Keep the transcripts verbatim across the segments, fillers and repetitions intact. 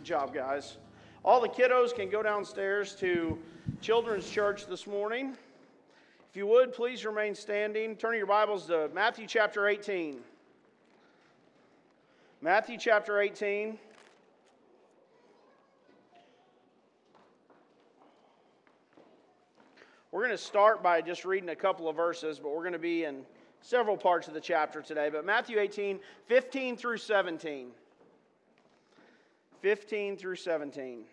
Good job, guys. All the kiddos can go downstairs to Children's Church this morning. If you would, please remain standing. Turn your Bibles to Matthew chapter eighteen. Matthew chapter eighteen. We're going to start by just reading a couple of verses, but we're going to be in several parts of the chapter today. But Matthew eighteen, fifteen through seventeen. fifteen through seventeen.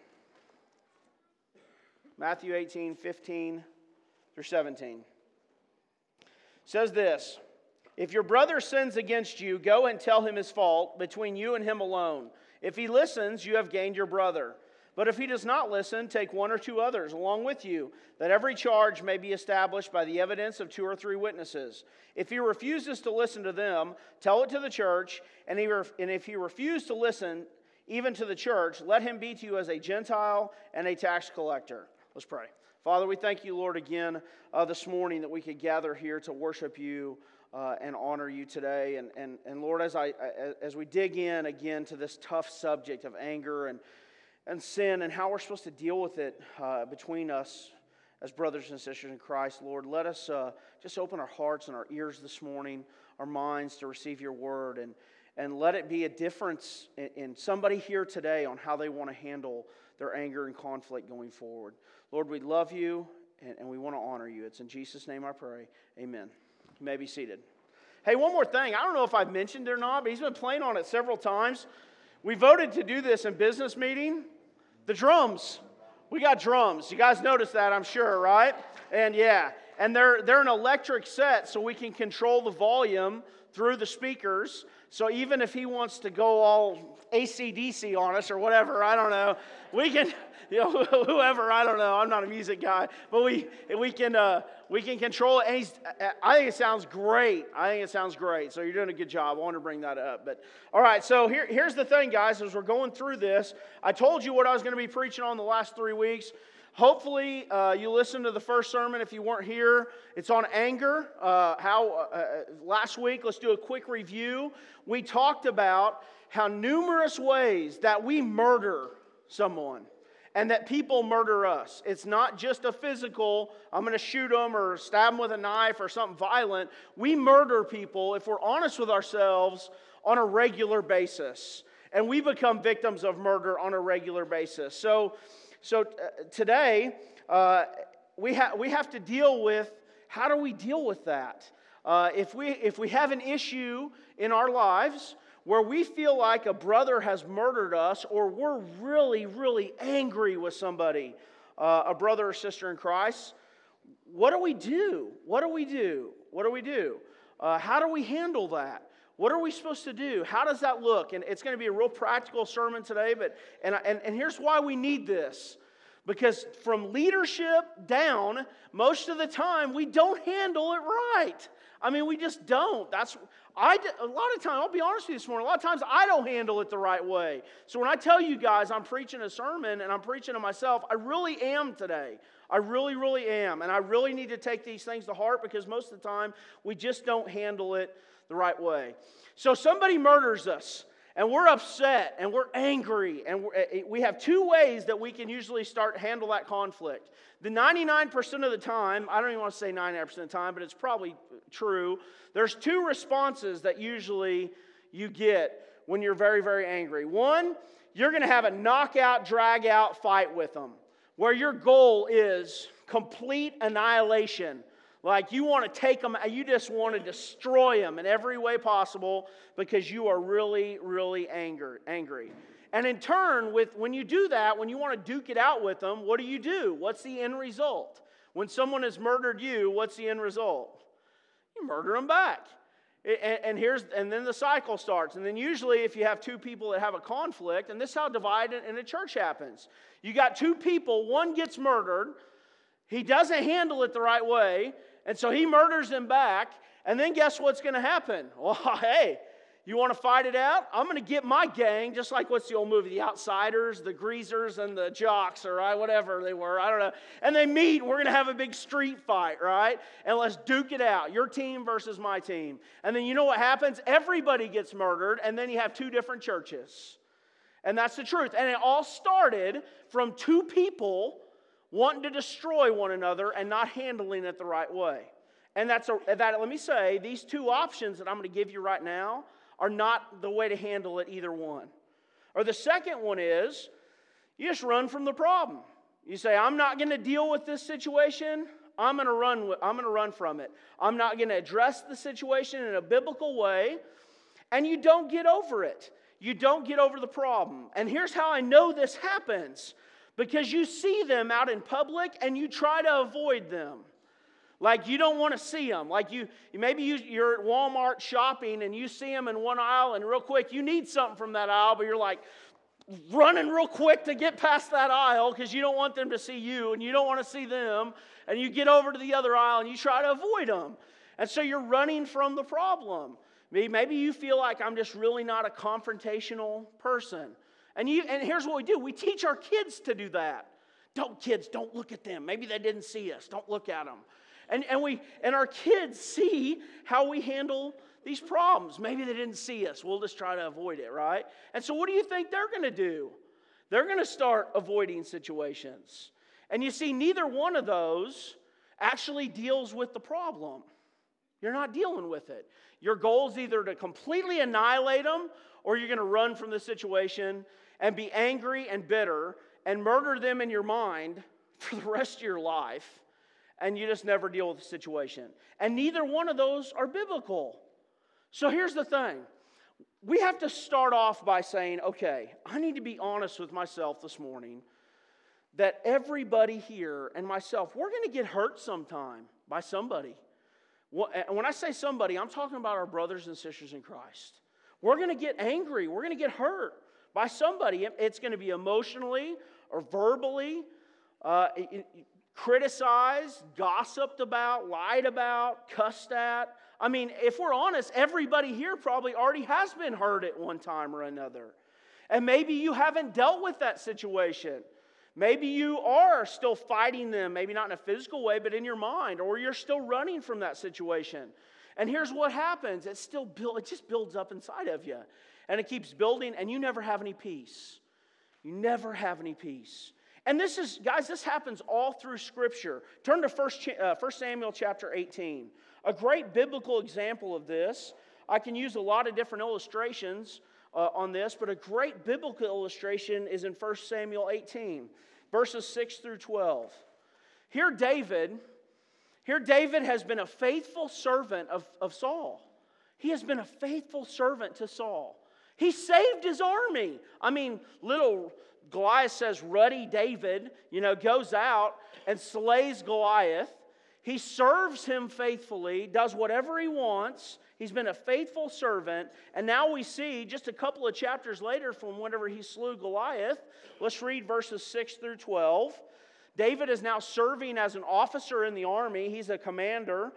Matthew eighteen, fifteen through seventeen. It says this: If your brother sins against you, go and tell him his fault between you and him alone. If he listens, you have gained your brother. But if he does not listen, take one or two others along with you, that every charge may be established by the evidence of two or three witnesses. If he refuses to listen to them, tell it to the church, and, he ref- and if he refuses to listen even to the church, let him be to you as a Gentile and a tax collector. Let's pray. Father, we thank you, Lord, again uh, this morning that we could gather here to worship you uh, and honor you today. And, and, and Lord, as, I, as we dig in again to this tough subject of anger and and sin and how we're supposed to deal with it uh, between us as brothers and sisters in Christ, Lord, let us uh, just open our hearts and our ears this morning, our minds to receive your word, and, and let it be a difference in, in somebody here today on how they want to handle their anger and conflict going forward. Lord, we love you and, and we want to honor you. It's in Jesus' name I pray. Amen. You may be seated. Hey, one more thing. I don't know if I've mentioned it or not, but he's been playing on it several times. We voted to do this in business meeting. The drums. We got drums. You guys noticed that, I'm sure, right? And yeah, and they're they're an electric set, so we can control the volume through the speakers. So even if he wants to go all A C D C on us or whatever, I don't know, we can, you know, whoever, I don't know. I'm not a music guy, but we we can uh, we can control it. And he's, I think it sounds great. I think it sounds great. So you're doing a good job. I want to bring that up. But all right, so here here's the thing, guys. As we're going through this, I told you what I was going to be preaching on the last three weeks. Hopefully, uh, you listened to the first sermon if you weren't here. It's on anger. Uh, how uh, last week, let's do a quick review. We talked about how numerous ways that we murder someone and that people murder us. It's not just a physical, I'm going to shoot them or stab them with a knife or something violent. We murder people, if we're honest with ourselves, on a regular basis. And we become victims of murder on a regular basis. So, So uh, today, uh, we, ha- we have to deal with, how do we deal with that? Uh, if we if we have an issue in our lives where we feel like a brother has murdered us, or we're really, really angry with somebody, uh, a brother or sister in Christ, what do we do? What do we do? What do we do? Uh, how do we handle that? What are we supposed to do? How does that look? And it's going to be a real practical sermon today, but and, and, and here's why we need this. Because from leadership down, most of the time, we don't handle it right. I mean, we just don't. That's I a lot of times, I'll be honest with you this morning, a lot of times I don't handle it the right way. So when I tell you guys I'm preaching a sermon and I'm preaching to myself, I really am today. I really, really am. And I really need to take these things to heart because most of the time, we just don't handle it the right way. So somebody murders us, and we're upset, and we're angry, and we're, we have two ways that we can usually start handle that conflict. The ninety-nine percent of the time, I don't even want to say ninety-nine percent of the time, but it's probably true, there's two responses that usually you get when you're very, very angry. One, you're going to have a knockout, drag-out fight with them, where your goal is complete annihilation. Like you want to take them, you just want to destroy them in every way possible because you are really, really anger, angry. And in turn, with when you do that, when you want to duke it out with them, what do you do? What's the end result? When someone has murdered you, what's the end result? You murder them back. And, and here's and then the cycle starts. And then usually if you have two people that have a conflict, and this is how divide in a church happens. You got two people, one gets murdered, he doesn't handle it the right way, and so he murders them back, and then guess what's going to happen? Well, hey, you want to fight it out? I'm going to get my gang, just like what's the old movie, The Outsiders, the Greasers, and the Jocks, or right, whatever they were, I don't know. And they meet, and we're going to have a big street fight, right? And let's duke it out, your team versus my team. And then you know what happens? Everybody gets murdered, and then you have two different churches. And that's the truth. And it all started from two people wanting to destroy one another and not handling it the right way. And that's a, that. Let me say, these two options that I'm going to give you right now are not the way to handle it, either one. Or the second one is, you just run from the problem. You say, I'm not going to deal with this situation. I'm going to run. I'm going to run from it. I'm not going to address the situation in a biblical way. And you don't get over it. You don't get over the problem. And here's how I know this happens. Because you see them out in public and you try to avoid them. Like you don't want to see them. Like you, maybe you, you're at Walmart shopping and you see them in one aisle and real quick you need something from that aisle, but you're like running real quick to get past that aisle because you don't want them to see you and you don't want to see them. And you get over to the other aisle and you try to avoid them. And so you're running from the problem. Maybe you feel like I'm just really not a confrontational person. And, you, and here's what we do. We teach our kids to do that. Don't, kids, don't look at them. Maybe they didn't see us. Don't look at them. And, and, we, and our kids see how we handle these problems. Maybe they didn't see us. We'll just try to avoid it, right? And so what do you think they're going to do? They're going to start avoiding situations. And you see, neither one of those actually deals with the problem. You're not dealing with it. Your goal is either to completely annihilate them or you're going to run from the situation and be angry and bitter and murder them in your mind for the rest of your life. And you just never deal with the situation. And neither one of those are biblical. So here's the thing. We have to start off by saying, okay, I need to be honest with myself this morning that everybody here and myself, we're going to get hurt sometime by somebody. When I say somebody, I'm talking about our brothers and sisters in Christ. We're going to get angry. We're going to get hurt by somebody. It's going to be emotionally or verbally uh, criticized, gossiped about, lied about, cussed at. I mean, if we're honest, everybody here probably already has been hurt at one time or another. And maybe you haven't dealt with that situation. Maybe you are still fighting them, maybe not in a physical way, but in your mind, or you're still running from that situation. And here's what happens. It still build, it just builds up inside of you. And it keeps building, and you never have any peace. You never have any peace. And this is, guys, this happens all through Scripture. Turn to First Samuel chapter eighteen. A great biblical example of this. I can use a lot of different illustrations uh, on this, but a great biblical illustration is in First Samuel eighteen, verses six through twelve. Here David, here David has been a faithful servant of, of Saul. He has been a faithful servant to Saul. He saved his army. I mean, little Goliath says, ruddy David, you know, goes out and slays Goliath. He serves him faithfully, does whatever he wants. He's been a faithful servant. And now we see, just a couple of chapters later from whenever he slew Goliath, let's read verses six through twelve. David is now serving as an officer in the army. He's a commander.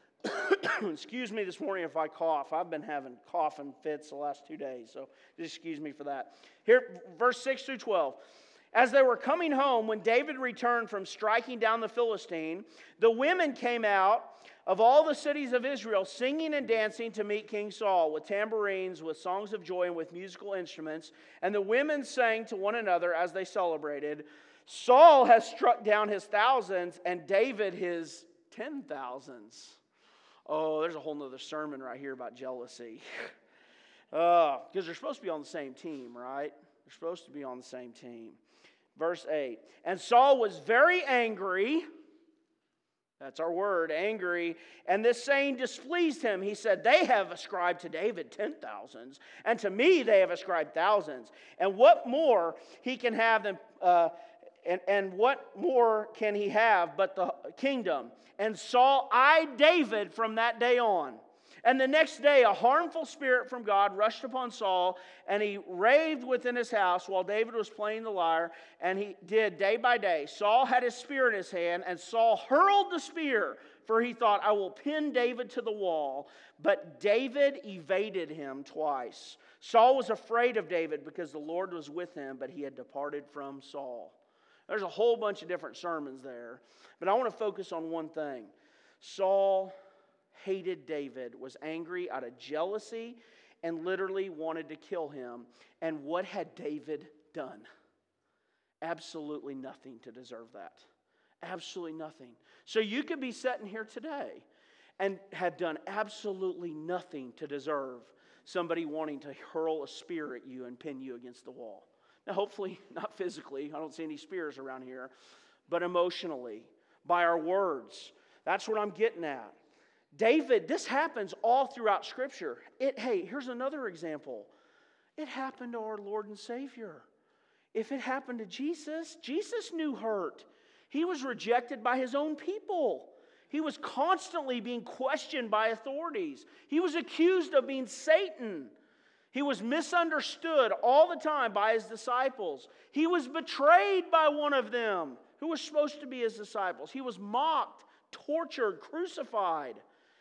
Excuse me this morning if I cough. I've been having coughing fits the last two days, so just excuse me for that. Here, verse six through twelve. As they were coming home, when David returned from striking down the Philistine, the women came out of all the cities of Israel, singing and dancing to meet King Saul, with tambourines, with songs of joy, and with musical instruments. And the women sang to one another as they celebrated, Saul has struck down his thousands, and David his ten thousands. Oh, there's a whole nother sermon right here about jealousy. Because uh, they're supposed to be on the same team, right? They're supposed to be on the same team. Verse eight. And Saul was very angry. That's our word, angry. And this saying displeased him. He said, they have ascribed to David ten thousands, and to me they have ascribed thousands. And what more he can have than, uh, and, and what more can he have but the kingdom? And Saul eyed David from that day on. And the next day, a harmful spirit from God rushed upon Saul, and he raved within his house while David was playing the lyre, and he did day by day. Saul had his spear in his hand, and Saul hurled the spear, for he thought, I will pin David to the wall. But David evaded him twice. Saul was afraid of David because the Lord was with him, but he had departed from Saul. There's a whole bunch of different sermons there, but I want to focus on one thing. Saul hated David, was angry out of jealousy, and literally wanted to kill him. And what had David done? Absolutely nothing to deserve that. Absolutely nothing. So you could be sitting here today and have done absolutely nothing to deserve somebody wanting to hurl a spear at you and pin you against the wall. Now, hopefully, not physically. I don't see any spears around here. But emotionally, by our words. That's what I'm getting at. David, this happens all throughout Scripture. It, hey, here's another example. It happened to our Lord and Savior. If it happened to Jesus, Jesus knew hurt. He was rejected by His own people. He was constantly being questioned by authorities. He was accused of being Satan. He was misunderstood all the time by His disciples. He was betrayed by one of them who was supposed to be His disciples. He was mocked, tortured, crucified.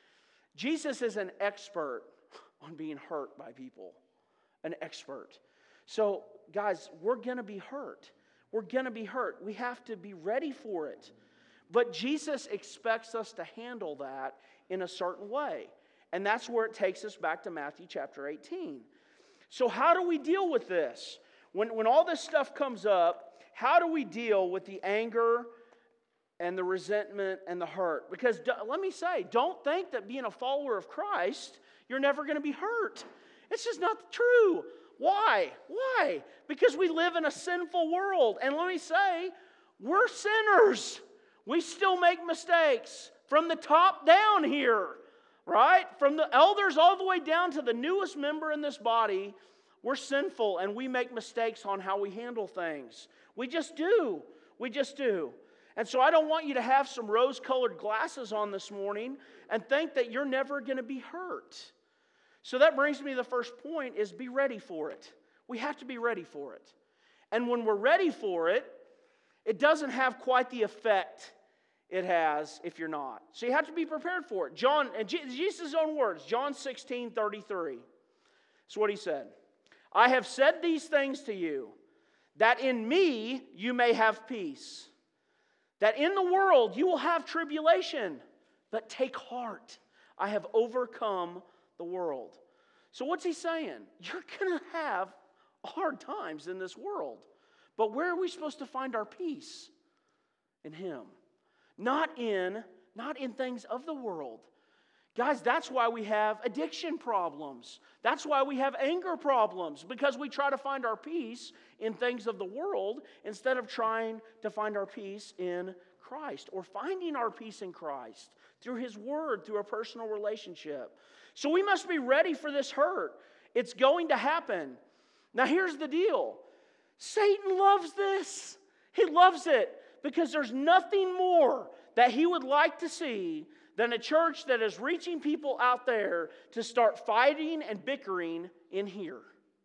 Jesus is an expert on being hurt by people. An expert. So, guys, we're going to be hurt. We're going to be hurt. We have to be ready for it. But Jesus expects us to handle that in a certain way. And that's where it takes us back to Matthew chapter eighteen. So how do we deal with this? When, when all this stuff comes up, how do we deal with the anger and the resentment and the hurt? Because do, let me say, don't think that being a follower of Christ, you're never going to be hurt. It's just not true. Why? Why? Because we live in a sinful world. And let me say, we're sinners. We still make mistakes from the top down here, right? From the elders all the way down to the newest member in this body, we're sinful and we make mistakes on how we handle things. We just do. We just do. And so I don't want you to have some rose-colored glasses on this morning and think that you're never going to be hurt. So that brings me to the first point is be ready for it. We have to be ready for it. And when we're ready for it, it doesn't have quite the effect it has if you're not. So you have to be prepared for it. John, and Jesus' own words, John sixteen thirty-three. That's what He said. I have said these things to you, that in me you may have peace. That in the world you will have tribulation, but take heart. I have overcome the world. So what's He saying? You're going to have hard times in this world. But where are we supposed to find our peace? In Him. Not in, not in things of the world. Guys, that's why we have addiction problems. That's why we have anger problems. Because we try to find our peace in things of the world instead of trying to find our peace in Christ. Or finding our peace in Christ through His Word, through a personal relationship. So we must be ready for this hurt. It's going to happen. Now here's the deal. Satan loves this. He loves it. Because there's nothing more that he would like to see than a church that is reaching people out there to start fighting and bickering in here.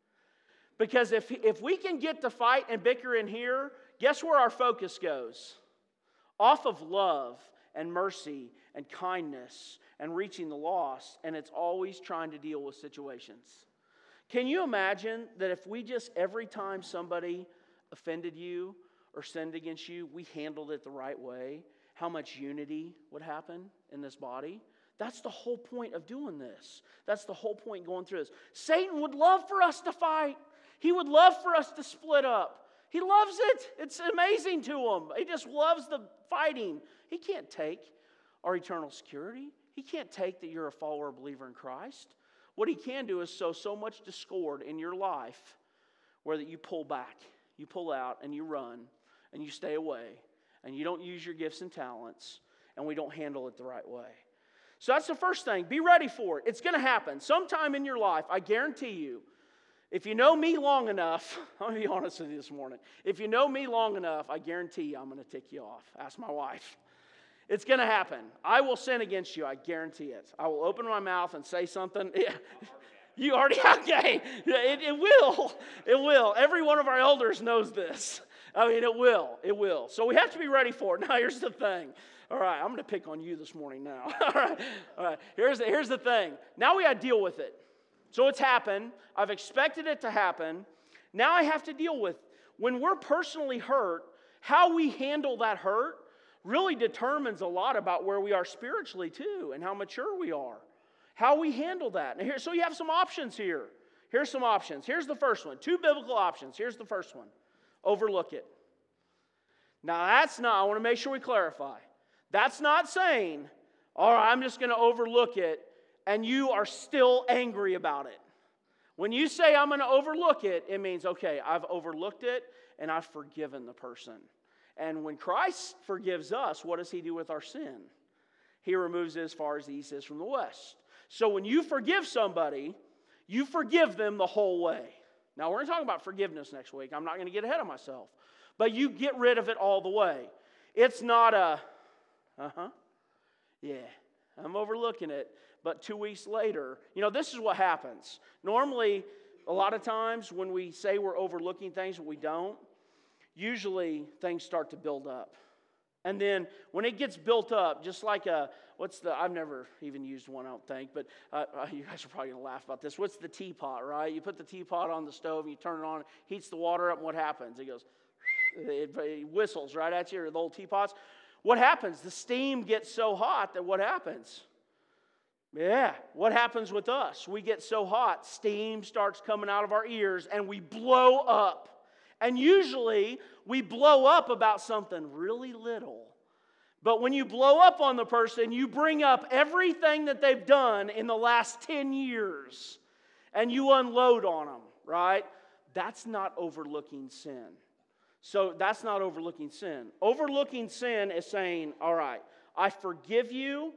Because if, if we can get to fight and bicker in here, guess where our focus goes? Off of love and mercy and kindness and reaching the lost, and it's always trying to deal with situations. Can you imagine that if we just, every time somebody offended you or sinned against you, we handled it the right way, how much unity would happen in this body? That's the whole point of doing this. That's the whole point going through this. Satan would love for us to fight. He would love for us to split up. He loves it. It's amazing to him. He just loves the fighting. He can't take our eternal security. He can't take that you're a follower or believer in Christ. What he can do is sow so much discord in your life where that you pull back, you pull out, and you run. And you stay away, and you don't use your gifts and talents, and we don't handle it the right way. So that's the first thing. Be ready for it. It's going to happen sometime in your life, I guarantee you. If you know me long enough, I'm going to be honest with you this morning. If you know me long enough, I guarantee you I'm going to tick you off. Ask my wife. It's going to happen. I will sin against you. I guarantee it. I will open my mouth and say something. Yeah. You already, okay. It, it will. It will. Every one of our elders knows this. I mean, it will. It will. So we have to be ready for it. Now, here's the thing. All right, I'm going to pick on you this morning now. All right. All right. Here's the, here's the thing. Now we got to deal with it. So it's happened. I've expected it to happen. Now I have to deal with it. When we're personally hurt, how we handle that hurt really determines a lot about where we are spiritually too and how mature we are. How we handle that. And here, so you have some options here. Here's some options. Here's the first one. Two biblical options. Here's the first one. Overlook it. Now that's not, I want to make sure we clarify. That's not saying, all right, I'm just going to overlook it, and you are still angry about it. When you say I'm going to overlook it, it means, okay, I've overlooked it, and I've forgiven the person. And when Christ forgives us, what does He do with our sin? He removes it as far as the east is from the west. So when you forgive somebody, you forgive them the whole way. Now, we're going to talk about forgiveness next week. I'm not going to get ahead of myself. But you get rid of it all the way. It's not a, uh-huh, yeah, I'm overlooking it. But two weeks later, you know, this is what happens. Normally, a lot of times when we say we're overlooking things, but we don't, usually things start to build up. And then when it gets built up, just like a, what's the, I've never even used one, I don't think, but uh, you guys are probably going to laugh about this. What's the teapot, right? You put the teapot on the stove, and you turn it on, heats the water up, and what happens? It goes, it, it whistles right at you, or the old teapots. What happens? The steam gets so hot that what happens? Yeah, what happens with us? We get so hot, steam starts coming out of our ears, and we blow up. And usually, we blow up about something really little. But when you blow up on the person, you bring up everything that they've done in the last ten years, and you unload on them, right? That's not overlooking sin. So that's not overlooking sin. Overlooking sin is saying, all right, I forgive you,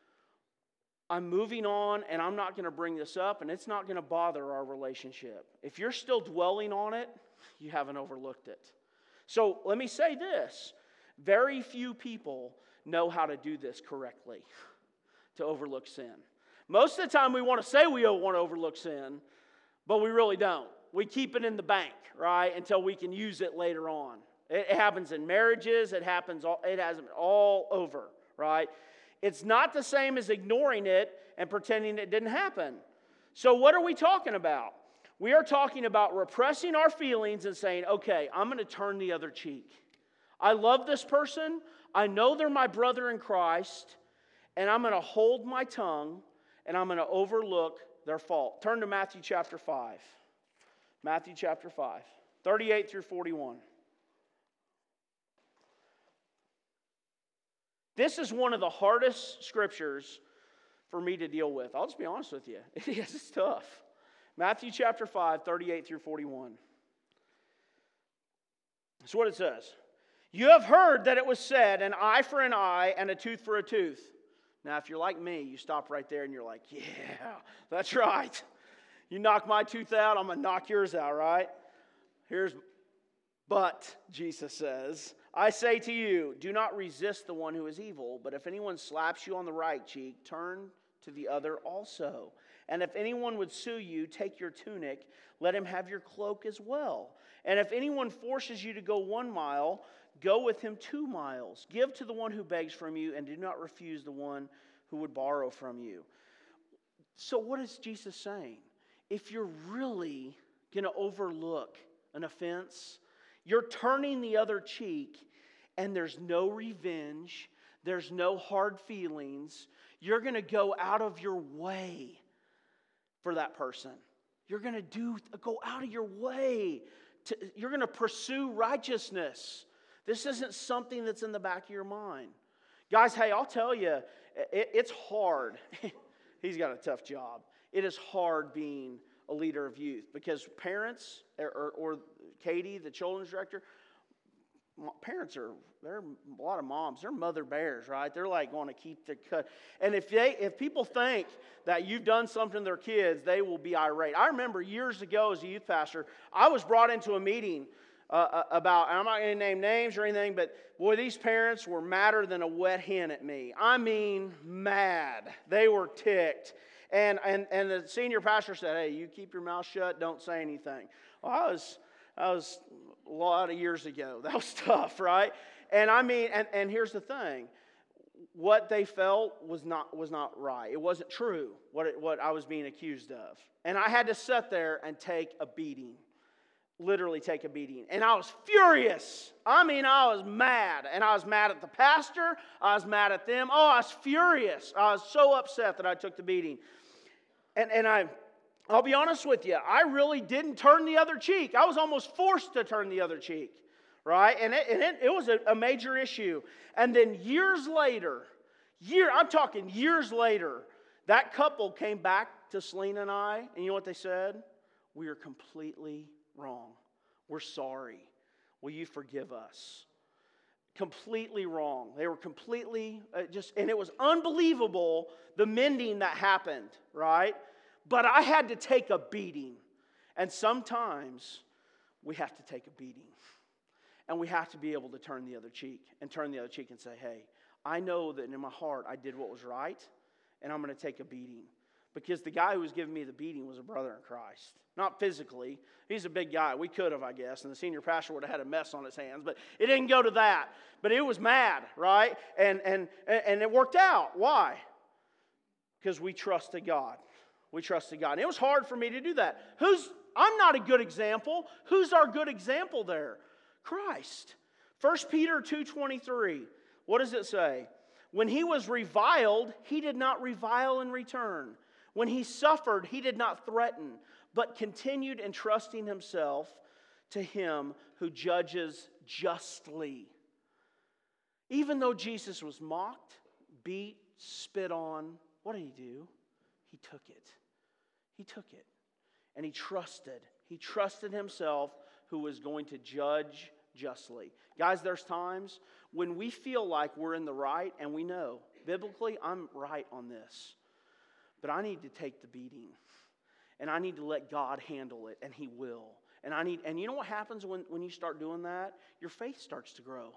I'm moving on, and I'm not going to bring this up, and it's not going to bother our relationship. If you're still dwelling on it, you haven't overlooked it. So let me say this. Very few people know how to do this correctly, to overlook sin. Most of the time we want to say we want to overlook sin, but we really don't. We keep it in the bank, right, until we can use it later on. It happens in marriages. It happens. All, it has all over, right? It's not the same as ignoring it and pretending it didn't happen. So what are we talking about? We are talking about repressing our feelings and saying, okay, I'm going to turn the other cheek. I love this person. I know they're my brother in Christ, and I'm going to hold my tongue, and I'm going to overlook their fault. Turn to Matthew chapter five. Matthew chapter five, thirty-eight through forty-one. This is one of the hardest scriptures for me to deal with. I'll just be honest with you. It is, it's tough. Matthew chapter five, thirty-eight through forty-one. That's what it says. You have heard that it was said, an eye for an eye and a tooth for a tooth. Now, if you're like me, you stop right there and you're like, yeah, that's right. You knock my tooth out, I'm going to knock yours out, right? Here's, but, Jesus says, I say to you, do not resist the one who is evil, but if anyone slaps you on the right cheek, turn to the other also. And if anyone would sue you, take your tunic, let him have your cloak as well. And if anyone forces you to go one mile, go with him two miles. Give to the one who begs from you, and do not refuse the one who would borrow from you. So what is Jesus saying? If you're really going to overlook an offense, you're turning the other cheek, and there's no revenge, there's no hard feelings. You're going to go out of your way for that person. You're going to do go out of your way. To, you're going to pursue righteousness. This isn't something that's in the back of your mind. Guys, hey, I'll tell you, it, it's hard. He's got a tough job. It is hard being a leader of youth because parents, or, or, or Katie, the children's director, parents are, they're a lot of moms, they're mother bears, right? They're like going to keep the cut. And if they, if people think that you've done something to their kids, they will be irate. I remember years ago as a youth pastor, I was brought into a meeting uh, about, and I'm not going to name names or anything, but boy, these parents were madder than a wet hen at me. I mean, mad. They were ticked. And, and, and the senior pastor said, hey, you keep your mouth shut, don't say anything. Well, I was, I was a lot of years ago. That was tough, right? And I mean, and, and here's the thing. What they felt was not was not right. It wasn't true, what, it, what I was being accused of. And I had to sit there and take a beating. Literally take a beating. And I was furious. I mean, I was mad. And I was mad at the pastor. I was mad at them. Oh, I was furious. I was so upset that I took the beating. And, and I, I'll be honest with you, I really didn't turn the other cheek. I was almost forced to turn the other cheek, right? And it, and it, it was a, a major issue. And then years later, year, I'm talking years later, that couple came back to Selena and I, and you know what they said? We are completely wrong. We're sorry. Will you forgive us? Completely wrong. They were completely uh, just, and it was unbelievable the mending that happened, right? But I had to take a beating. And sometimes we have to take a beating. And we have to be able to turn the other cheek and turn the other cheek and say, hey, I know that in my heart I did what was right, and I'm going to take a beating. Because the guy who was giving me the beating was a brother in Christ. Not physically. He's a big guy. We could have, I guess. And the senior pastor would have had a mess on his hands. But it didn't go to that. But it was mad, right? And, and, and it worked out. Why? Because we trusted God. We trusted God. And it was hard for me to do that. Who's? I'm not a good example. Who's our good example there? Christ. First Peter two twenty-three. What does it say? When he was reviled, he did not revile in return. When he suffered, he did not threaten, but continued entrusting himself to him who judges justly. Even though Jesus was mocked, beat, spit on, what did he do? He took it. He took it. And he trusted. He trusted himself who was going to judge justly. Guys, there's times when we feel like we're in the right and we know, biblically, I'm right on this. But I need to take the beating. And I need to let God handle it, and he will. And I need, and you know what happens when, when you start doing that? Your faith starts to grow.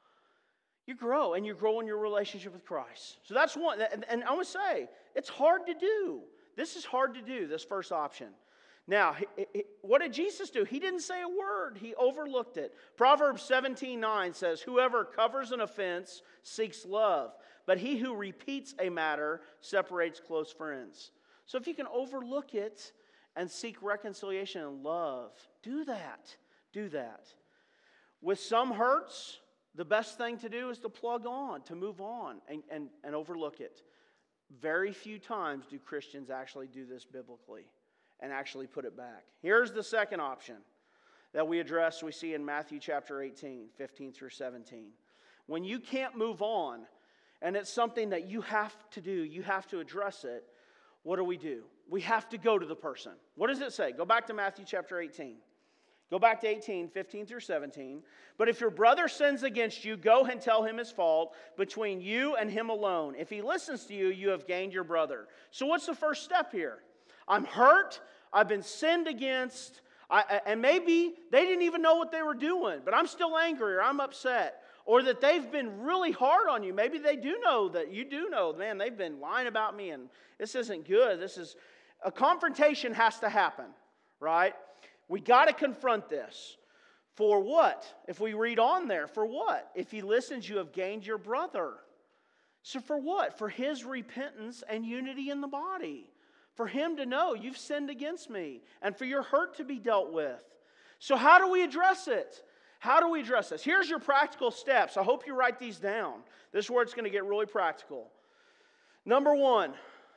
You grow, and you grow in your relationship with Christ. So that's one. And, and I would say, it's hard to do. This is hard to do, this first option. Now, he, he, what did Jesus do? He didn't say a word. He overlooked it. Proverbs seventeen nine says, whoever covers an offense seeks love, but he who repeats a matter separates close friends. So if you can overlook it and seek reconciliation and love, do that. Do that. With some hurts, the best thing to do is to plug on, to move on, and, and, and overlook it. Very few times do Christians actually do this biblically and actually put it back. Here's the second option that we address, we see in Matthew chapter eighteen, fifteen through seventeen. When you can't move on, and it's something that you have to do, you have to address it, what do we do? We have to go to the person. What does it say? Go back to Matthew chapter eighteen. Go back to eighteen, fifteen through seventeen. But if your brother sins against you, go and tell him his fault between you and him alone. If he listens to you, you have gained your brother. So what's the first step here? I'm hurt. I've been sinned against. I, and maybe they didn't even know what they were doing, but I'm still angry or I'm upset. Or that they've been really hard on you. Maybe they do know that you do know, man, they've been lying about me and this isn't good. This is, a confrontation has to happen, right? We got to confront this. For what? If we read on there, for what? If he listens, you have gained your brother. So for what? For his repentance and unity in the body. For him to know you've sinned against me and for your hurt to be dealt with. So how do we address it? How do we address this? Here's your practical steps. I hope you write these down. This is where it's going to get really practical. Number one,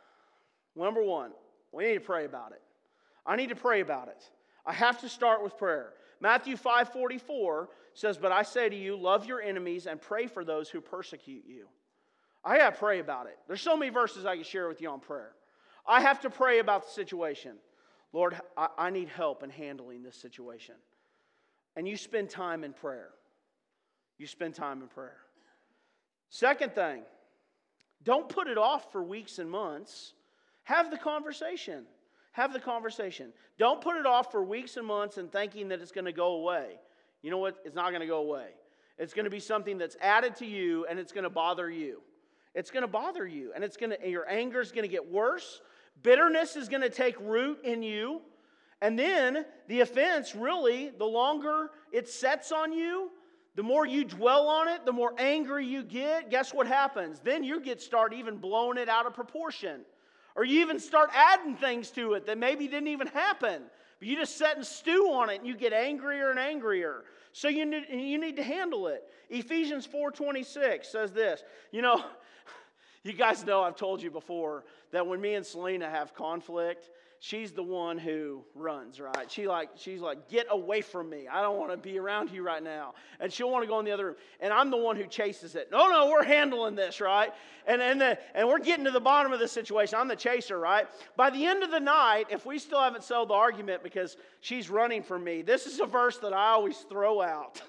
number one, we need to pray about it. I need to pray about it. I have to start with prayer. Matthew five forty-four says, but I say to you, love your enemies and pray for those who persecute you. I got to pray about it. There's so many verses I can share with you on prayer. I have to pray about the situation. Lord, I, I need help in handling this situation. And you spend time in prayer. You spend time in prayer. Second thing, don't put it off for weeks and months. Have the conversation. Have the conversation. Don't put it off for weeks and months and thinking that it's going to go away. You know what? It's not going to go away. It's going to be something that's added to you and it's going to bother you. It's going to bother you and it's going to, your anger is going to get worse. Bitterness is going to take root in you. And then the offense, really, the longer it sets on you, the more you dwell on it, the more angry you get. Guess what happens? Then you get start even blowing it out of proportion. Or you even start adding things to it that maybe didn't even happen. But you just sit and stew on it and you get angrier and angrier. So you need, you need to handle it. Ephesians four twenty-six says this. You know, You guys know I've told you before that when me and Selena have conflict, she's the one who runs, right? She like she's like, get away from me. I don't want to be around you right now. And she'll want to go in the other room. And I'm the one who chases it. No, no, we're handling this, right? And and the, and we're getting to the bottom of this situation. I'm the chaser, right? By the end of the night, if we still haven't settled the argument because she's running from me, this is a verse that I always throw out.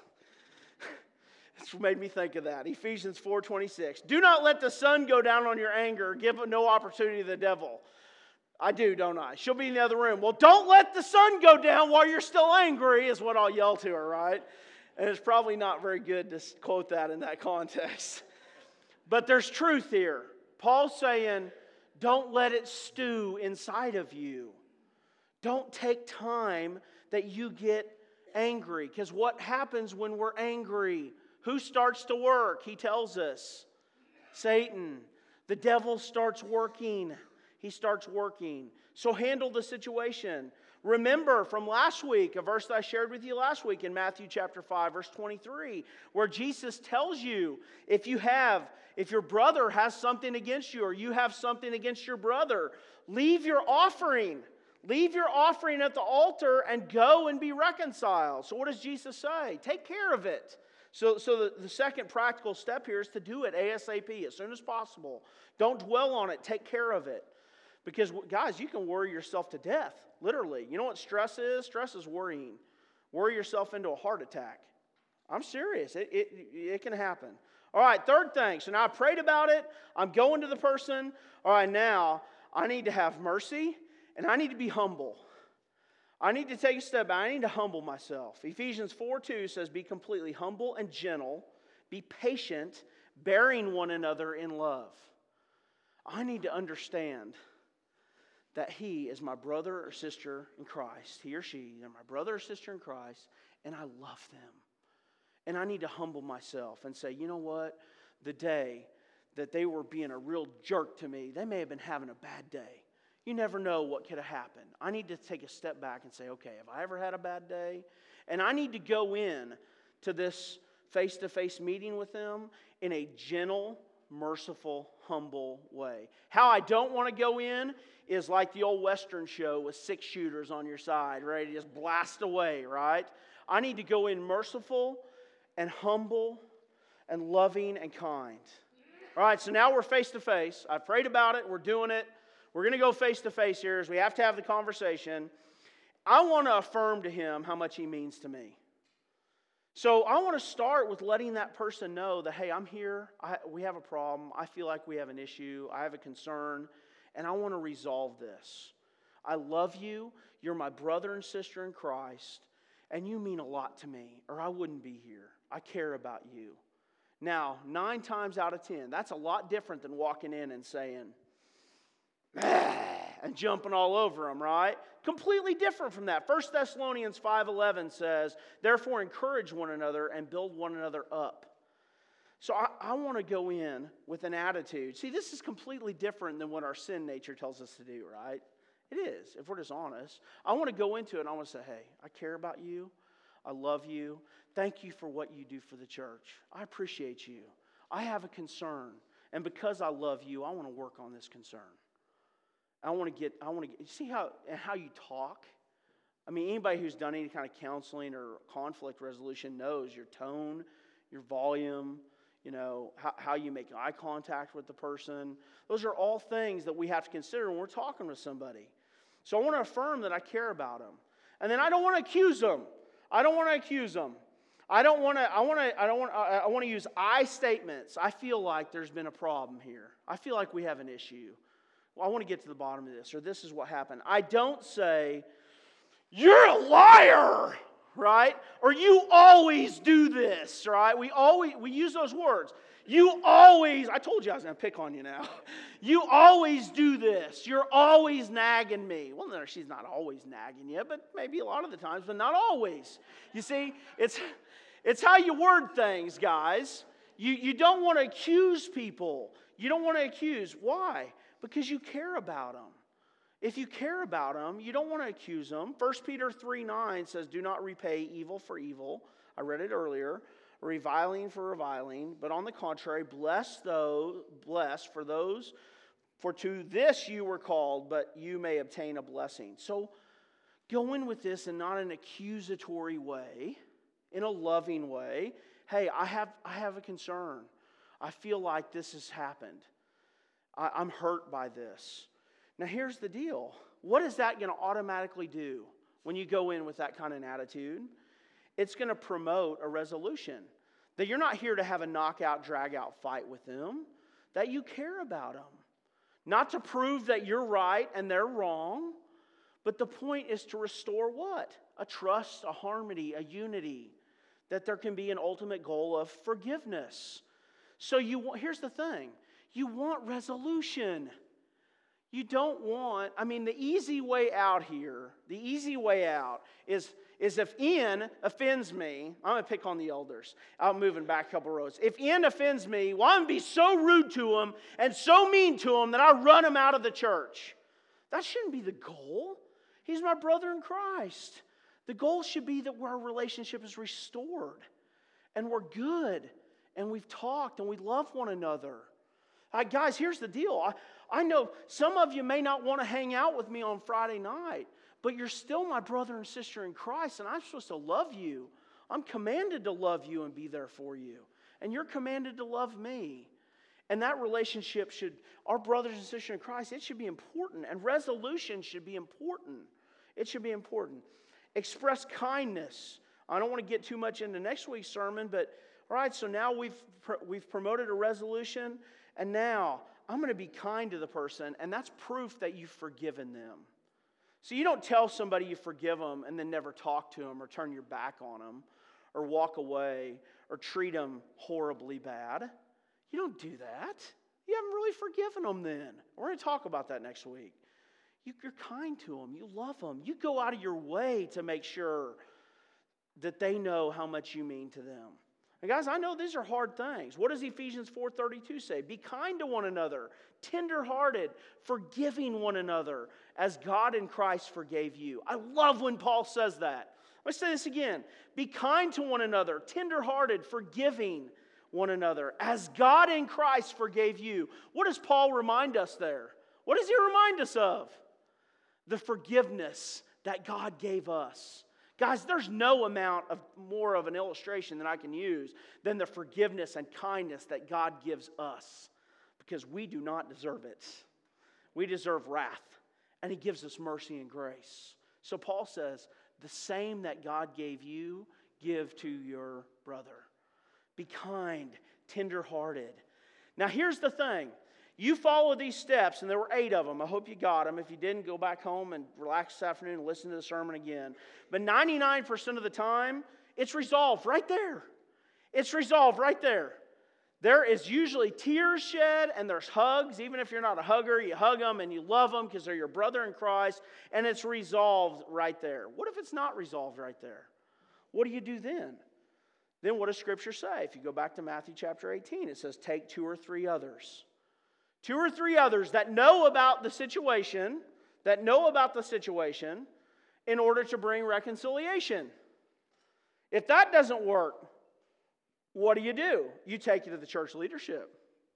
It's made me think of that. Ephesians four twenty-six. Do not let the sun go down on your anger. Give no opportunity to the devil. I do, don't I? She'll be in the other room. Well, don't let the sun go down while you're still angry is what I'll yell to her, right? And it's probably not very good to quote that in that context. But there's truth here. Paul's saying, don't let it stew inside of you. Don't take time that you get angry. Because what happens when we're angry? Who starts to work? He tells us. Satan. The devil starts working. He starts working. So handle the situation. Remember from last week, a verse that I shared with you last week in Matthew chapter five, verse twenty-three, where Jesus tells you, if you have, if your brother has something against you, or you have something against your brother, leave your offering. Leave your offering at the altar and go and be reconciled. So what does Jesus say? Take care of it. So, so the, the second practical step here is to do it ASAP, as soon as possible. Don't dwell on it. Take care of it. Because, guys, you can worry yourself to death, literally. You know what stress is? Stress is worrying. Worry yourself into a heart attack. I'm serious. It, it, it can happen. All right, third thing. So now I prayed about it. I'm going to the person. All right, now I need to have mercy, and I need to be humble. I need to take a step back. I need to humble myself. Ephesians four two says, be completely humble and gentle. Be patient, bearing one another in love. I need to understand that he is my brother or sister in Christ. He or she, they're my brother or sister in Christ, and I love them. And I need to humble myself and say, you know what? The day that they were being a real jerk to me, they may have been having a bad day. You never know what could have happened. I need to take a step back and say, okay, have I ever had a bad day? And I need to go in to this face-to-face meeting with them in a gentle, merciful, humble way. How I don't want to go in is like the old Western show with six shooters on your side, ready to just blast away, right? I need to go in merciful and humble and loving and kind. All right, so now we're face-to-face. I prayed about it. We're doing it. We're going to go face-to-face here as we have to have the conversation. I want to affirm to him how much he means to me. So I want to start with letting that person know that, hey, I'm here. I, we have a problem. I feel like we have an issue. I have a concern, and I want to resolve this. I love you. You're my brother and sister in Christ, and you mean a lot to me, or I wouldn't be here. I care about you. Now, nine times out of ten, that's a lot different than walking in and saying, and jumping all over them, right? Completely different from that. First Thessalonians five eleven says, therefore encourage one another and build one another up. So I, I want to go in with an attitude. See, this is completely different than what our sin nature tells us to do, right? It is, if we're just honest. I want to go into it and I want to say, hey, I care about you. I love you. Thank you for what you do for the church. I appreciate you. I have a concern. And because I love you, I want to work on this concern. I want to get, I want to get, you see how, and how you talk? I mean, anybody who's done any kind of counseling or conflict resolution knows your tone, your volume, you know, how, how you make eye contact with the person. Those are all things that we have to consider when we're talking with somebody. So I want to affirm that I care about them. And then I don't want to accuse them. I don't want to accuse them. I don't want to, I want to, I don't want, I, I want to use I statements. I feel like there's been a problem here. I feel like we have an issue. Well, I want to get to the bottom of this, or this is what happened. I don't say, you're a liar, right? Or you always do this, right? We always, we use those words. You always, I told you I was going to pick on you now. You always do this. You're always nagging me. Well, no, she's not always nagging you, but maybe a lot of the times, but not always. You see, it's, it's how you word things, guys. You, you don't want to accuse people. You don't want to accuse. Why? Because you care about them. If you care about them, you don't want to accuse them. First Peter three nine says, do not repay evil for evil. I read it earlier. or reviling for reviling, but on the contrary, bless those, bless for those, for to this you were called, but you may obtain a blessing. So go in with this in not an accusatory way, in a loving way. Hey, I have, I have a concern. I feel like this has happened. I, I'm hurt by this. Now here's the deal. What is that going to automatically do when you go in with that kind of an attitude? It's going to promote a resolution. That you're not here to have a knockout, drag-out fight with them. That you care about them. Not to prove that you're right and they're wrong. But the point is to restore what? A trust, a harmony, a unity. That there can be an ultimate goal of forgiveness. So you want, here's the thing. You want resolution. You don't want, I mean, the easy way out here, the easy way out is, is if Ian offends me, I'm going to pick on the elders. I'm moving back a couple rows. If Ian offends me, well, I'm going to be so rude to him and so mean to him that I run him out of the church. That shouldn't be the goal. He's my brother in Christ. The goal should be that our relationship is restored and we're good and we've talked and we love one another. Right, guys, here's the deal. I, I know some of you may not want to hang out with me on Friday night, but you're still my brother and sister in Christ, and I'm supposed to love you. I'm commanded to love you and be there for you. And you're commanded to love me. And that relationship should, our brothers and sisters in Christ, it should be important. And resolution should be important. It should be important. Express kindness. I don't want to get too much into next week's sermon, but all right, so now we've we've promoted a resolution. And now, I'm going to be kind to the person, and that's proof that you've forgiven them. So you don't tell somebody you forgive them and then never talk to them or turn your back on them or walk away or treat them horribly bad. You don't do that. You haven't really forgiven them then. We're going to talk about that next week. You, you're kind to them. You love them. You go out of your way to make sure that they know how much you mean to them. And guys, I know these are hard things. What does Ephesians four thirty-two say? Be kind to one another, tender-hearted, forgiving one another, as God in Christ forgave you. I love when Paul says that. Let's say this again. Be kind to one another, tender-hearted, forgiving one another, as God in Christ forgave you. What does Paul remind us there? What does he remind us of? The forgiveness that God gave us. Guys, there's no amount of more of an illustration that I can use than the forgiveness and kindness that God gives us, because we do not deserve it. We deserve wrath, and He gives us mercy and grace. So Paul says, the same that God gave you, give to your brother. Be kind, tender-hearted. Now here's the thing. You follow these steps, and there were eight of them. I hope you got them. If you didn't, go back home and relax this afternoon and listen to the sermon again. But ninety-nine percent of the time, it's resolved right there. It's resolved right there. There is usually tears shed, and there's hugs. Even if you're not a hugger, you hug them and you love them because they're your brother in Christ, and it's resolved right there. What if it's not resolved right there? What do you do then? Then what does Scripture say? If you go back to Matthew chapter eighteen, it says, take two or three others. Two or three others that know about the situation, that know about the situation, in order to bring reconciliation. If that doesn't work, what do you do? You take it to the church leadership.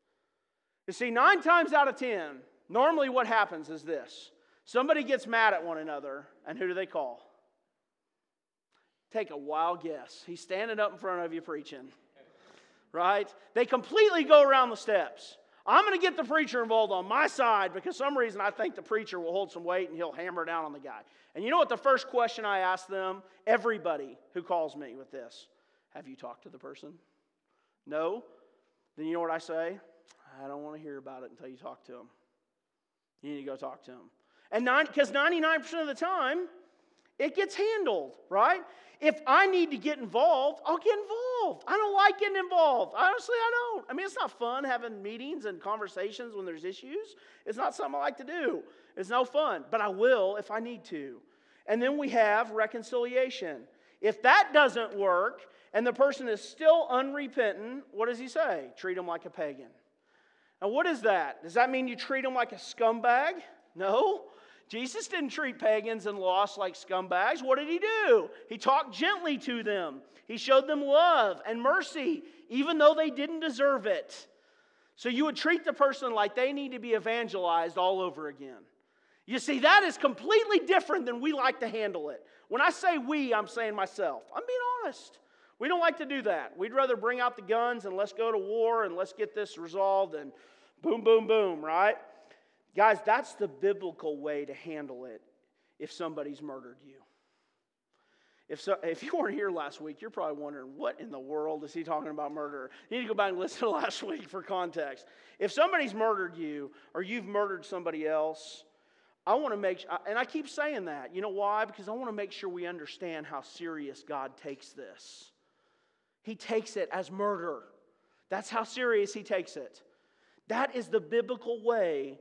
You see, nine times out of ten, normally what happens is this. Somebody gets mad at one another, and who do they call? Take a wild guess. He's standing up in front of you preaching. Right? They completely go around the steps. I'm going to get the preacher involved on my side because for some reason I think the preacher will hold some weight and he'll hammer down on the guy. And you know what the first question I ask them? Everybody who calls me with this. Have you talked to the person? No? Then you know what I say? I don't want to hear about it until you talk to them. You need to go talk to them. And because ninety-nine percent of the time, it gets handled, right? If I need to get involved, I'll get involved. I don't like getting involved. Honestly, I don't. I mean, it's not fun having meetings and conversations when there's issues. It's not something I like to do. It's no fun. But I will if I need to. And then we have reconciliation. If that doesn't work and the person is still unrepentant, what does he say? Treat them like a pagan. Now, what is that? Does that mean you treat them like a scumbag? No. Jesus didn't treat pagans and lost like scumbags. What did he do? He talked gently to them. He showed them love and mercy, even though they didn't deserve it. So you would treat the person like they need to be evangelized all over again. You see, that is completely different than we like to handle it. When I say we, I'm saying myself. I'm being honest. We don't like to do that. We'd rather bring out the guns and let's go to war and let's get this resolved and boom, boom, boom, right? Guys, that's the biblical way to handle it if somebody's murdered you. If so, if you weren't here last week, you're probably wondering, what in the world is he talking about murder? You need to go back and listen to last week for context. If somebody's murdered you or you've murdered somebody else, I want to make sure, and I keep saying that. You know why? Because I want to make sure we understand how serious God takes this. He takes it as murder. That's how serious he takes it. That is the biblical way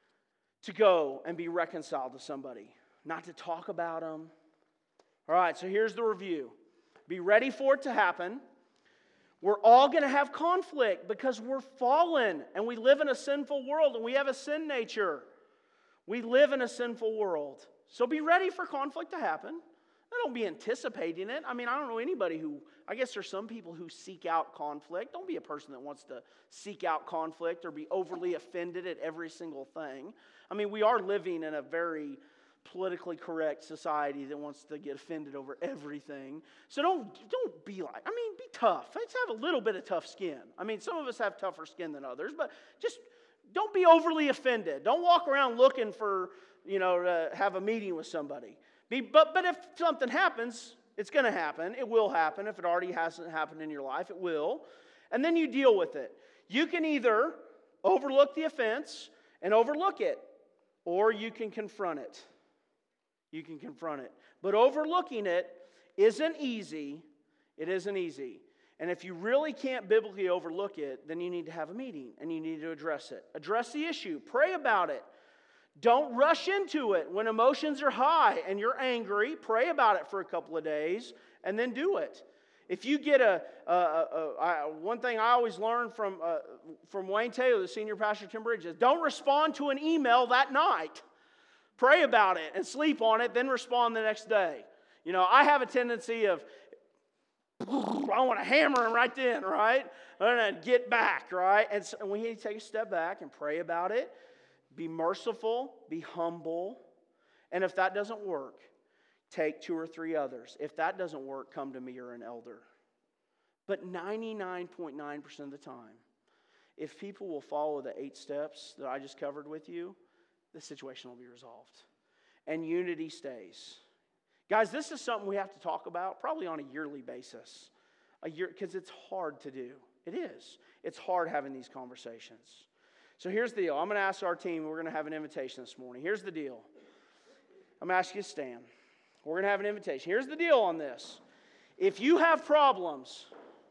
to go and be reconciled to somebody. Not to talk about them. All right, so here's the review. Be ready for it to happen. We're all going to have conflict because we're fallen and we live in a sinful world and we have a sin nature. We live in a sinful world. So be ready for conflict to happen. Don't be anticipating it. I mean, I don't know anybody who, I guess there's some people who seek out conflict. Don't be a person that wants to seek out conflict or be overly offended at every single thing. I mean, we are living in a very politically correct society that wants to get offended over everything. So don't, don't be like, I mean, be tough. Let's have a little bit of tough skin. I mean, some of us have tougher skin than others, but just don't be overly offended. Don't walk around looking for, you know, to have a meeting with somebody. Be, but, but if something happens, it's going to happen. It will happen. If it already hasn't happened in your life, it will. And then you deal with it. You can either overlook the offense and overlook it, or you can confront it. You can confront it. But overlooking it isn't easy. It isn't easy. And if you really can't biblically overlook it, then you need to have a meeting and you need to address it. Address the issue. Pray about it. Don't rush into it. When emotions are high and you're angry, pray about it for a couple of days and then do it. If you get a, a, a, a one thing I always learned from, uh, from Wayne Taylor, the senior pastor at Tim Bridge, is don't respond to an email that night. Pray about it and sleep on it, then respond the next day. You know, I have a tendency of, I want to hammer him right then, right? And get back, right? And so we need to take a step back and pray about it. Be merciful, be humble. And if that doesn't work, take two or three others. If that doesn't work, come to me or an elder. But ninety-nine point nine percent of the time, if people will follow the eight steps that I just covered with you, the situation will be resolved. And unity stays. Guys, this is something we have to talk about probably on a yearly basis. A year, because it's hard to do. It is. It's hard having these conversations. So here's the deal. I'm going to ask our team, we're going to have an invitation this morning. Here's the deal. I'm going to ask you to stand. We're going to have an invitation. Here's the deal on this. If you have problems,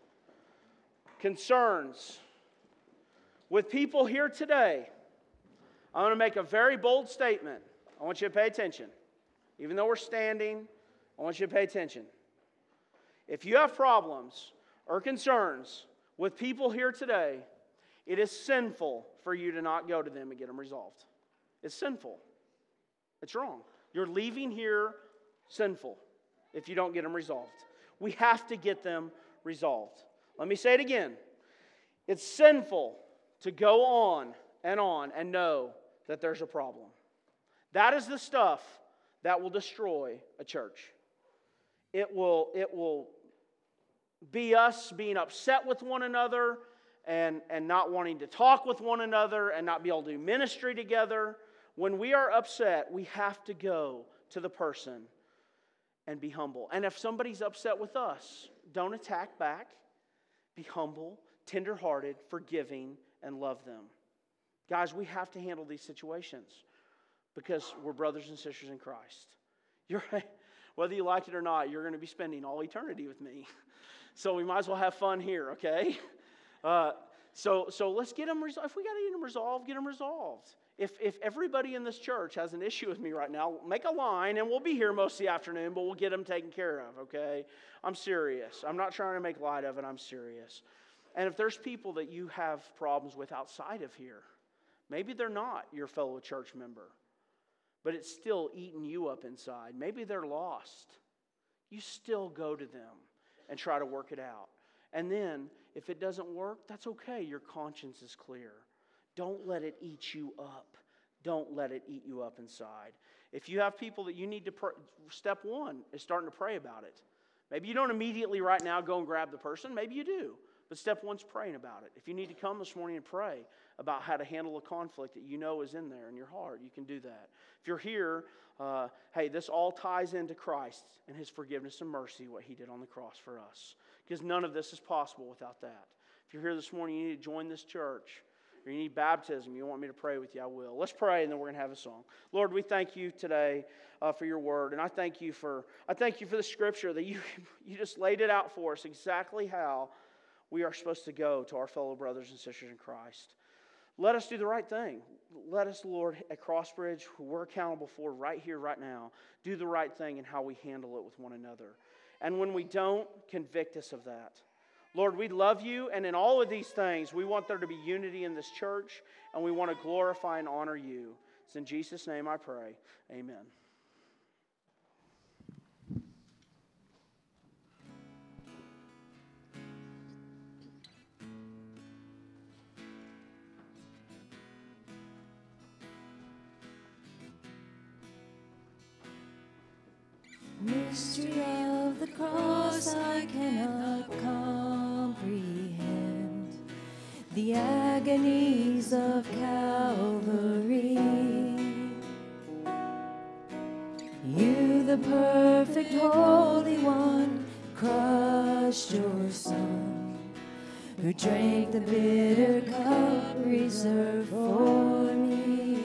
concerns with people here today, I'm going to make a very bold statement. I want you to pay attention. Even though we're standing, I want you to pay attention. If you have problems or concerns with people here today, it is sinful for you to not go to them and get them resolved. It's sinful. It's wrong. You're leaving here sinful if you don't get them resolved. We have to get them resolved. Let me say it again. It's sinful to go on and on and know that there's a problem. That is the stuff that will destroy a church. It will, it will be us being upset with one another and, and not wanting to talk with one another and not be able to do ministry together. When we are upset, we have to go to the person and be humble. And if somebody's upset with us, don't attack back. Be humble, tenderhearted, forgiving, and love them. Guys, we have to handle these situations because we're brothers and sisters in Christ. You're, whether you like it or not, you're going to be spending all eternity with me. So we might as well have fun here, okay? Uh, so so let's get them resolved. If we got to get them resolved, get them resolved. If if everybody in this church has an issue with me right now, make a line, and we'll be here most of the afternoon, but we'll get them taken care of, okay? I'm serious. I'm not trying to make light of it. I'm serious. And if there's people that you have problems with outside of here, maybe they're not your fellow church member, but it's still eating you up inside. Maybe they're lost. You still go to them and try to work it out. And then, if it doesn't work, that's okay. Your conscience is clear. Don't let it eat you up. Don't let it eat you up inside. If you have people that you need to pray, step one is starting to pray about it. Maybe you don't immediately right now go and grab the person. Maybe you do. But step one's praying about it. If you need to come this morning and pray about how to handle a conflict that you know is in there in your heart, you can do that. If you're here, uh, hey, this all ties into Christ and His forgiveness and mercy, what He did on the cross for us. Because none of this is possible without that. If you're here this morning, you need to join this church, or you need baptism, you want me to pray with you, I will. Let's pray, and then we're going to have a song. Lord, we thank you today uh, for your word, and I thank you for I thank you for the scripture that you you just laid it out for us exactly how we are supposed to go to our fellow brothers and sisters in Christ. Let us do the right thing. Let us, Lord, at Crossbridge, who we're accountable for right here, right now, do the right thing in how we handle it with one another. And when we don't, convict us of that. Lord, we love you, and in all of these things, we want there to be unity in this church, and we want to glorify and honor you. It's in Jesus' name I pray. Amen. Mystery of the cross I cannot comprehend, the agonies of Calvary. You, the perfect Holy One, crushed your Son, who drank the bitter cup reserved for me.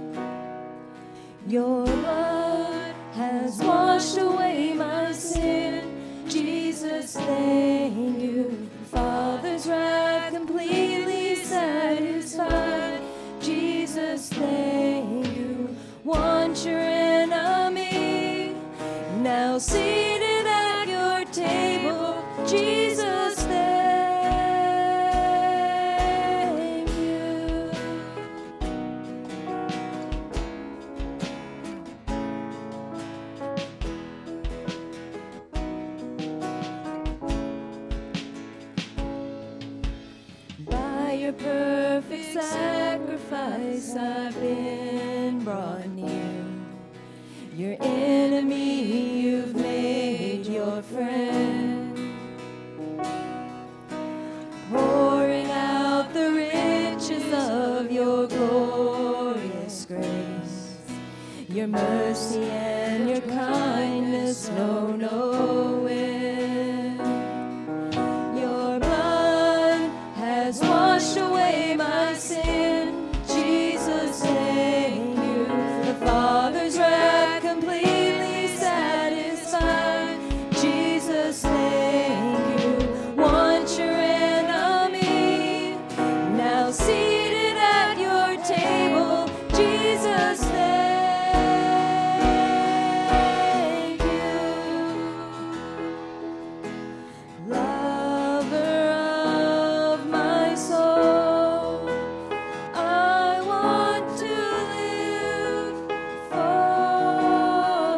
Your blood has washed away my sin. Jesus, thank you. The Father's wrath completely satisfied. Jesus, thank you. Once your enemy, now seated at your table. Jesus, thank you. By your perfect sacrifice I've been brought near. Your enemy you've made your friend, pouring out the riches of your glorious grace. Your mercy and your kindness know no end. Your blood has washed away my sin. Jesus, thank you. The Father's wrath completely satisfied. Jesus, thank you. Once your enemy, now seated at your table. Jesus, thank you. Lover of my soul, I want to live for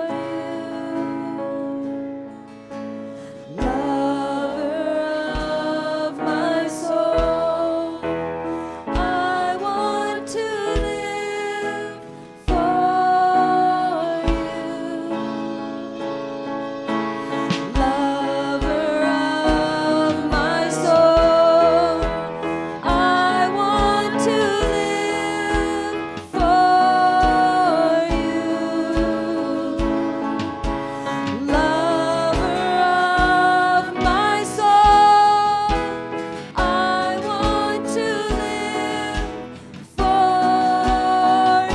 you. Lover of my soul, I want to live for you. Lover of my soul, I want to live for you. Lover of my soul, I want to live for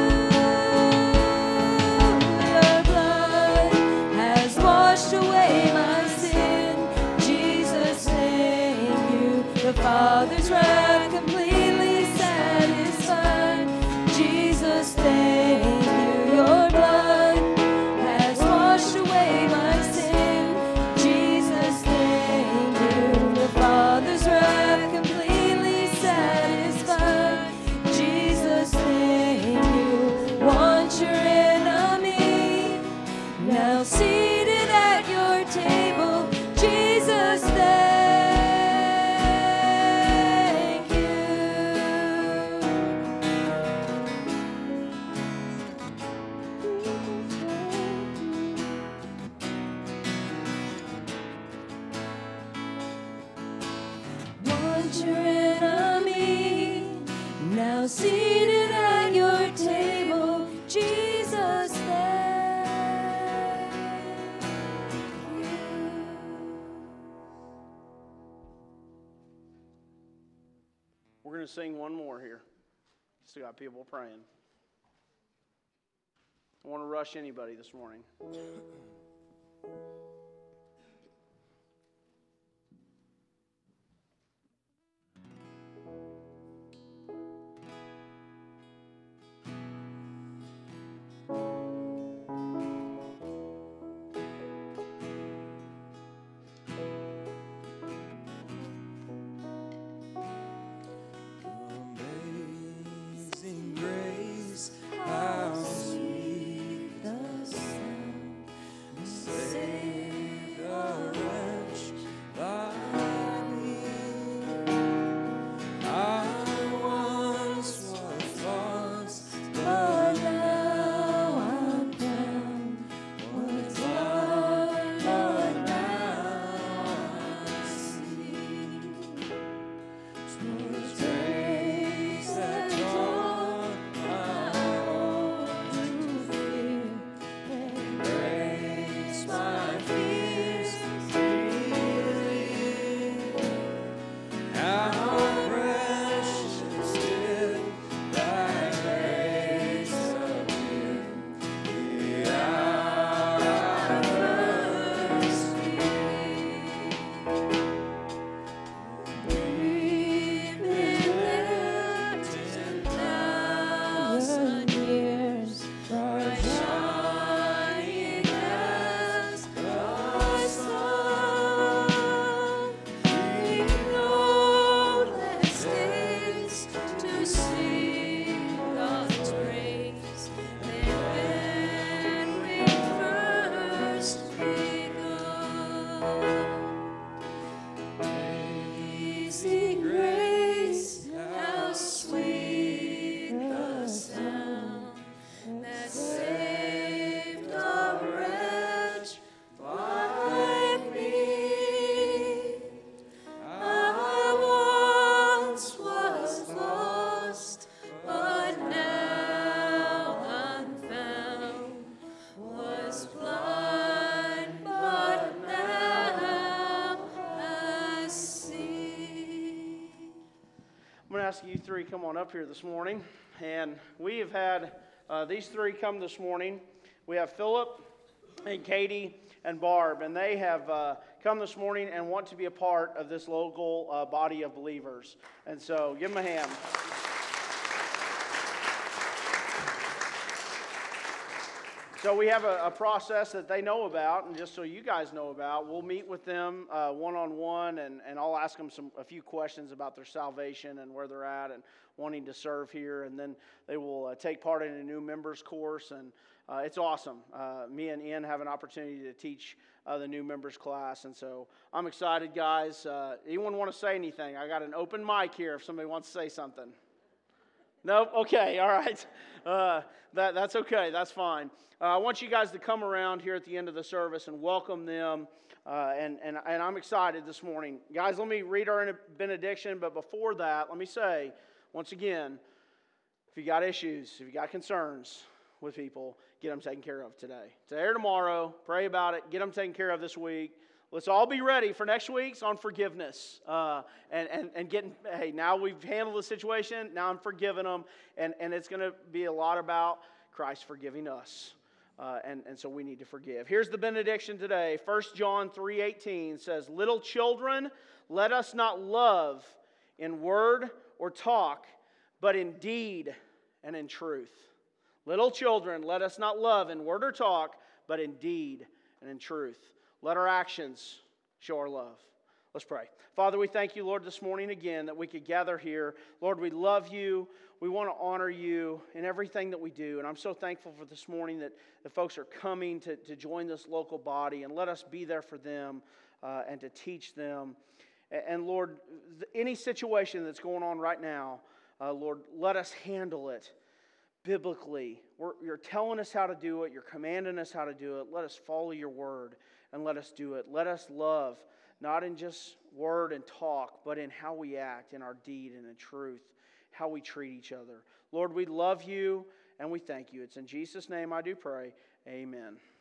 you. Your blood has washed away my sin. Jesus, thank you. The Father's wrath completely satisfied. Jesus, thank you. Your blood has washed away my sin. Jesus, thank you. The Father's wrath completely satisfied. Jesus, thank you. Once your Now seated at your table, Jesus, thank you. We're going to sing one more here. Still got people praying. I want to rush anybody this morning. Amazing grace, how sweet the sound saved a wretch like me. I once was lost, but now I'm found. Was blind, but now I see. 'Twas grace that taught my heart to fear, and grace my fears relieved. How precious did thy grace appear, the hour I first believed. We've been there ten thousand years, bright shining as the sun. We've known less days to sing God's praise than when we first begun. Amazing grace, how sweet the sound that saved a wretch like me. I once was lost, but now I'm found. Was blind, but now I see. I'm going to ask you three come on up here this morning. And we have had uh, these three come this morning. We have Philip and Katie and Barb, and they have uh, come this morning and want to be a part of this local uh, body of believers. And so give them a hand. So we have a, a process that they know about, and just so you guys know about, we'll meet with them uh, one-on-one, and, and I'll ask them some a few questions about their salvation and where they're at and wanting to serve here, and then they will uh, take part in a new members course, and uh, it's awesome. Uh, me and Ian have an opportunity to teach uh, the new members class, and so I'm excited, guys. Uh, anyone want to say anything? I got an open mic here if somebody wants to say something. Nope? Okay, all right. Uh, that, that's okay, that's fine. Uh, I want you guys to come around here at the end of the service and welcome them, uh, and, and, and I'm excited this morning. Guys, let me read our benediction, but before that, let me say, once again, if you got issues, if you got concerns with people, get them taken care of today. Today or tomorrow, pray about it, get them taken care of this week. Let's all be ready for next week's on forgiveness. Uh, and, and, and getting, hey, now we've handled the situation, now I'm forgiving them, and, and it's going to be a lot about Christ forgiving us. Uh, and, and so we need to forgive. Here's the benediction today. First John three eighteen says, "Little children, let us not love in word or talk, but in deed and in truth." Little children, let us not love in word or talk, but in deed and in truth. Let our actions show our love. Let's pray. Father, we thank you, Lord, this morning again that we could gather here. Lord, we love you. We want to honor you in everything that we do. And I'm so thankful for this morning that the folks are coming to, to join this local body, and let us be there for them uh, and to teach them. And, and Lord, any situation that's going on right now, uh, Lord, let us handle it biblically. We're, you're telling us how to do it. You're commanding us how to do it. Let us follow your word and let us do it. Let us love, not in just word and talk, but in how we act, in our deed and in truth. how we treat each other. Lord, we love you and we thank you. It's in Jesus' name I do pray. Amen.